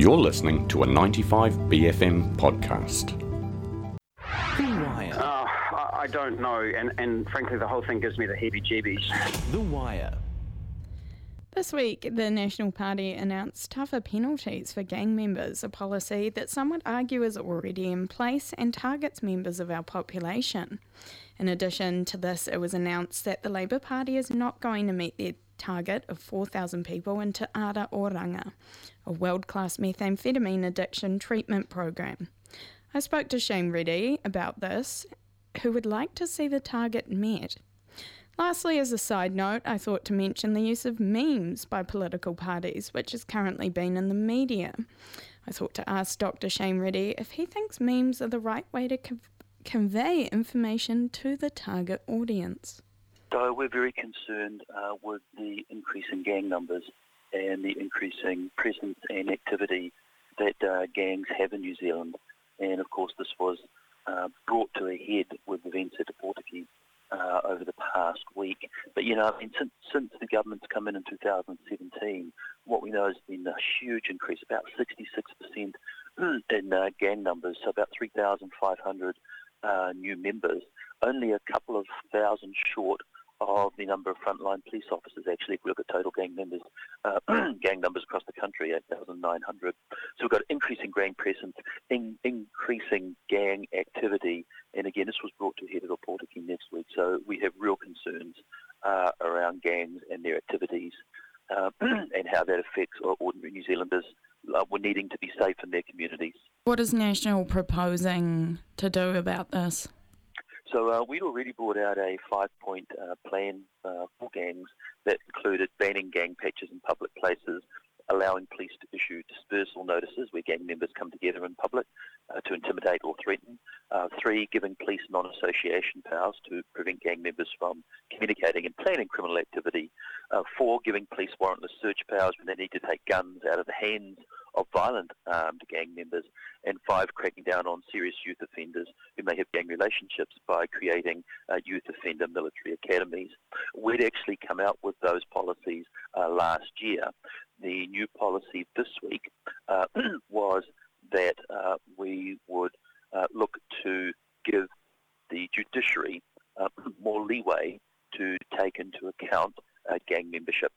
You're listening to a 95BFM podcast. The Wire. I don't know, and frankly the whole thing gives me the heebie-jeebies. The Wire. This week, the National Party announced tougher penalties for gang members, a policy that some would argue is already in place and targets members of our population. In addition to this, it was announced that the Labour Party is not going to meet their target of 4,000 people in Te Ara Oranga, a world-class methamphetamine addiction treatment program. I spoke to Shane Reddy about this, who would like to see the target met. Lastly, as a side note, I thought to mention the use of memes by political parties, which has currently been in the media. I thought to ask Dr. Shane Reddy if he thinks memes are the right way to convey information to the target audience. So we're very concerned with the increase in gang numbers and the increasing presence and activity that gangs have in New Zealand. And of course this was brought to a head with events at Te Pōtiki over the past week. But since the government's come in 2017, what we know has been a huge increase, about 66% in gang numbers, so about 3,500 new members, only a couple of thousand short of the number of frontline police officers. Actually, if we look at total gang members, gang numbers across the country, 8,900. So we've got increasing gang presence, increasing gang activity, and again, this was brought to a head at Te Pōtiki next week. So we have real concerns around gangs and their activities and how that affects ordinary New Zealanders. We're needing to be safe in their communities. What is National proposing to do about this? So we'd already brought out a 5-point plan for gangs that included banning gang patches in public places, allowing police to issue dispersal notices where gang members come together in public to intimidate or threaten. 3, giving police non-association powers to prevent gang members from communicating and planning criminal activity. 4, giving police warrantless search powers when they need to take guns out of the hands of violent armed gang members. And 5, cracking down on serious youth offenders who may have gang relationships by creating youth offender military academies. We'd actually come out with those policies last year. The new policy this week was that we would look to give the judiciary more leeway to take into account gang membership,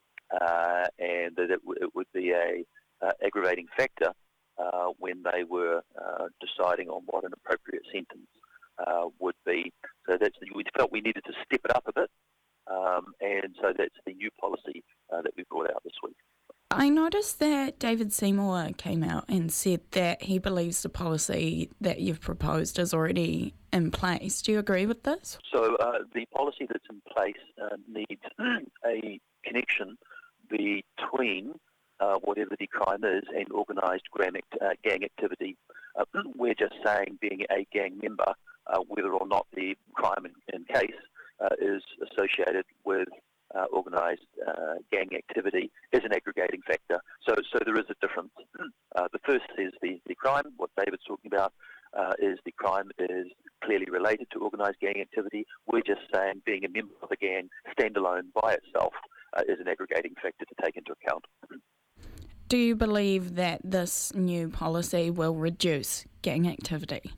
and that it would be a aggravating factor when they were deciding on what an appropriate sentence would be. So we felt we needed to step it up a bit, and so that's the new policy that we brought out this week. I noticed that David Seymour came out and said that he believes the policy that you've proposed is already in place. Do you agree with this? So the policy that's in place needs a connection between whatever the crime is and organised gang activity. We're just saying being a gang member, whether or not the crime in case is associated with organised gang activity, is an aggregating factor. So there is a difference. The first is the crime. What David's talking about is the crime is clearly related to organised gang activity. We're just saying being a member of a gang standalone by itself is an aggregating factor to take into account. Do you believe that this new policy will reduce gang activity?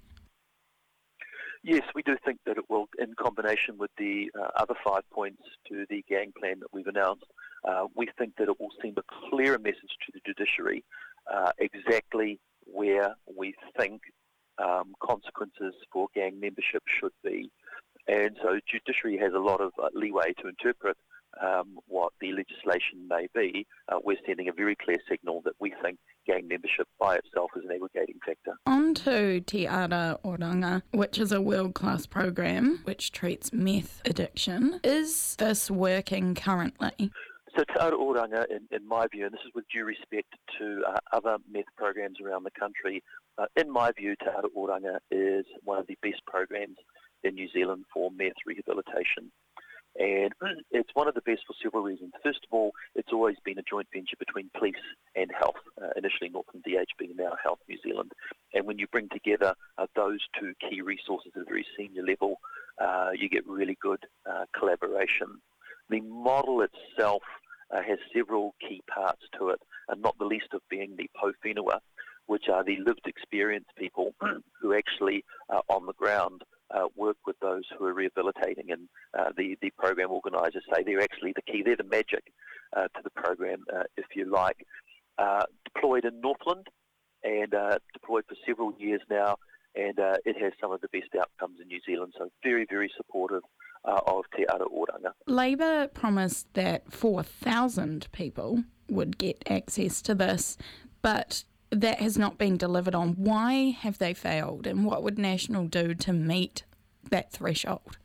Yes, we do think that it will, in combination with the other 5 points to the gang plan that we've announced. We think that it will send a clearer message to the judiciary exactly where we think consequences for gang membership should be. And so judiciary has a lot of leeway to interpret what the legislation may be. We're sending a very clear signal that we think gang membership by itself is an aggregating factor. On to Te Ara Oranga, which is a world-class program which treats meth addiction. Is this working currently? So Te Ara Oranga, in my view, and this is with due respect to other meth programs around the country, in my view, Te Ara Oranga is one of the best programs in New Zealand for meth rehabilitation. And it's one of the best for several reasons. First of all, it's always been a joint venture between police and health, initially Northern DHB, now Health New Zealand. And when you bring together those two key resources at a very senior level, you get really good collaboration. The model itself has several key parts to it, and not the least of being the po whenua, which are the lived experience people who actually on the ground work with those who are rehabilitating, and the program organisers say they're actually the key, they're the magic to the program, if you like. Deployed in Northland and deployed for several years now, and it has some of the best outcomes in New Zealand, so very, very supportive of Te Ara Oranga. Labour promised that 4,000 people would get access to this, but that has not been delivered on. Why have they failed, and what would National do to meet that threshold?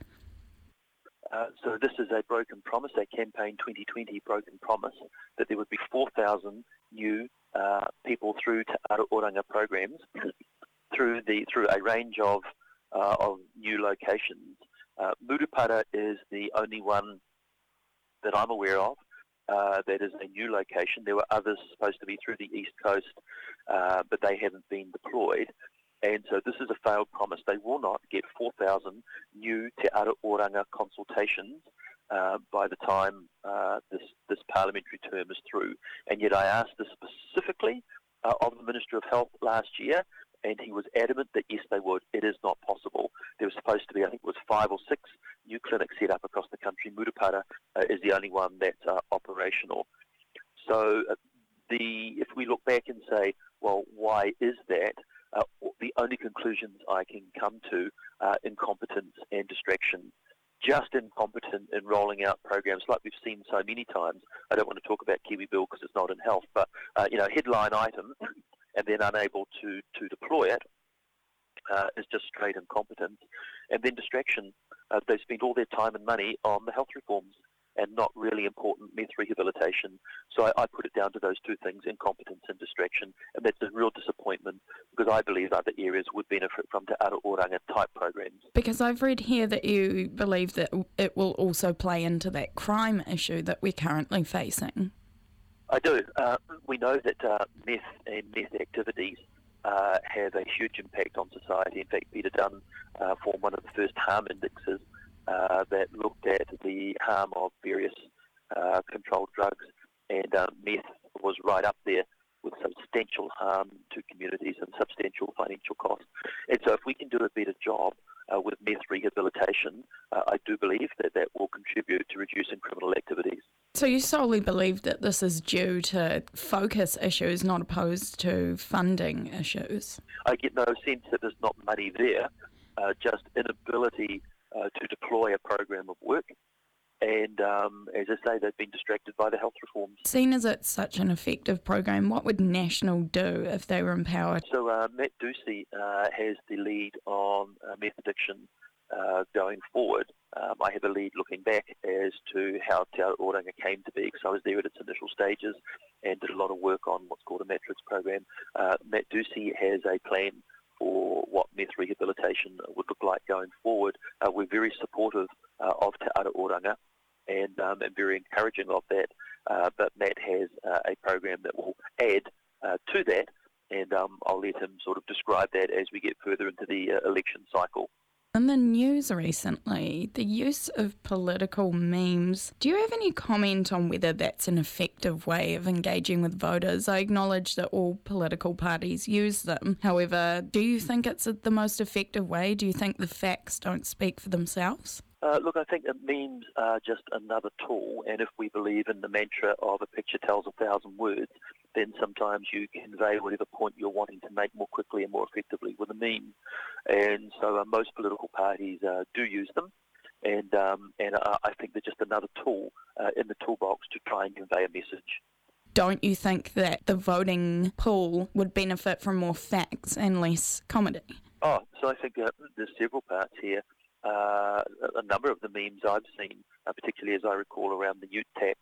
So this is a broken promise, a Campaign 2020 broken promise, that there would be 4,000 new people through Te Ara Oranga programs through a range of new locations. Murupara is the only one that I'm aware of that is a new location. There were others supposed to be through the East Coast, but they haven't been deployed. And so this is a failed promise. They will not get 4,000 new Te Ara Oranga consultations by the time this parliamentary term is through. And yet I asked this specifically of the Minister of Health last year, and he was adamant that yes, they would. It is not possible. There was supposed to be, I think it was 5 or 6 new clinics set up across the country. Murupara is the only one that's operational. So if we look back and say, well, why is that? The only conclusions I can come to are incompetence and distraction. Just incompetent in rolling out programs like we've seen so many times. I don't want to talk about Kiwi Bill because it's not in health, but headline item and then unable to deploy it is just straight incompetence. And then distraction. They spent all their time and money on the health reforms and not really important meth rehabilitation. So I put it down to those two things, incompetence and distraction, and that's a real disappointment because I believe other areas would benefit from Te Ara Oranga type programs. Because I've read here that you believe that it will also play into that crime issue that we're currently facing. I do. We know that meth and meth activities have a huge impact on society. In fact, Peter Dunn formed one of the first harm indexes that looked at the harm of various controlled drugs, and meth was right up there with substantial harm to communities and substantial financial costs. And so if we can do a better job with meth rehabilitation, I do believe that will contribute to reducing criminal activities. So you solely believe that this is due to focus issues, not opposed to funding issues? I get no sense that there's not money there, just inability to deploy a program of work. And as I say, they've been distracted by the health reforms. Seen as it's such an effective program, what would National do if they were empowered? So Matt Ducey has the lead on meth addiction going forward. I have a lead looking back as to how Te Ara Oranga came to be, because I was there at its initial stages and did a lot of work on what's called a Matrix program. Matt Ducey has a plan for what meth rehabilitation would look like going forward. We're very supportive of Te Ara Oranga and very encouraging of that, but Matt has a program that will add to that, and I'll let him sort of describe that as we get further into the election cycle. In the news recently, the use of political memes. Do you have any comment on whether that's an effective way of engaging with voters? I acknowledge that all political parties use them. However, do you think it's the most effective way? Do you think the facts don't speak for themselves? Look, I think that memes are just another tool, and if we believe in the mantra of a picture tells 1,000 words, then sometimes you convey whatever point you're wanting to make more quickly and more effectively with a meme. And so most political parties do use them, and I think they're just another tool in the toolbox to try and convey a message. Don't you think that the voting pool would benefit from more facts and less comedy? Oh, so I think there's several parts here. A number of the memes I've seen, particularly as I recall around the ute tax,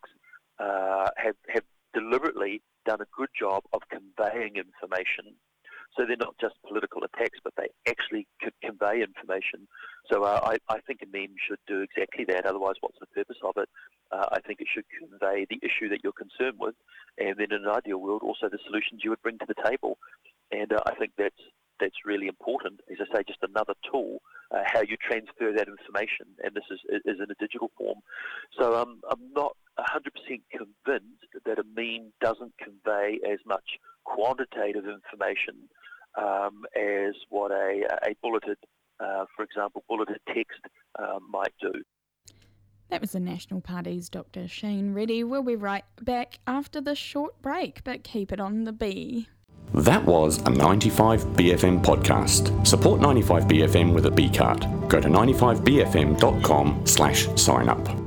have deliberately done a good job of conveying information. So they're not just political attacks, but they actually could convey information. So I think a meme should do exactly that. Otherwise, what's the purpose of it? I think it should convey the issue that you're concerned with, and then in an ideal world, also the solutions you would bring to the table. And I think that's really important. As I say, just another tool, how you transfer that information, and this is in a digital form. So I'm not 100% convinced that a meme doesn't convey as much quantitative information as what a bulleted, for example, bulleted text might do. That was the National Party's Dr. Shane Reddy. We'll be right back after this short break, but keep it on the B. That was a 95BFM podcast. Support 95BFM with a B card. Go to 95bfm.com/sign up.